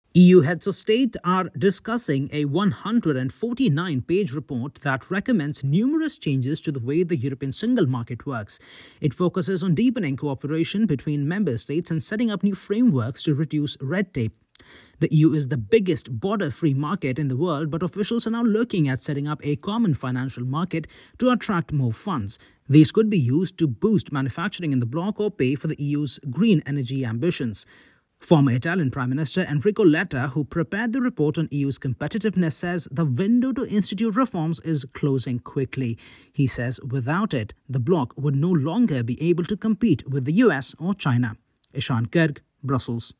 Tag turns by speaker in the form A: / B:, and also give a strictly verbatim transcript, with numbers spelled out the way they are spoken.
A: E U heads of state are discussing a one hundred forty-nine page report that recommends numerous changes to the way the European single market works. It focuses on deepening cooperation between member states and setting up new frameworks to reduce red tape. The E U is the biggest border-free market in the world, but officials are now looking at setting up a common financial market to attract more funds. These could be used to boost manufacturing in the bloc or pay for the E U's green energy ambitions. Former Italian Prime Minister Enrico Letta, who prepared the report on E U's competitiveness, says the window to institute reforms is closing quickly. He says without it, the bloc would no longer be able to compete with the U S or China. Ishan Garg, Brussels.